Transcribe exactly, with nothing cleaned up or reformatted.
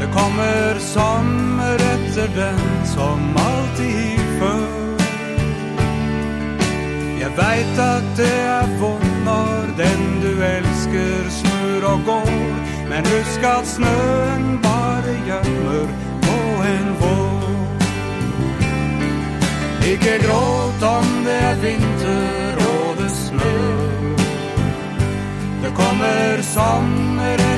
Det kommer sommer etter den som alltid før. Jeg vet at det er vondt når den du elsker snur og går, men husk at snøen bare gjemmer på en vår. Ikke gråt om det er vinter og det snør. Det kommer sommer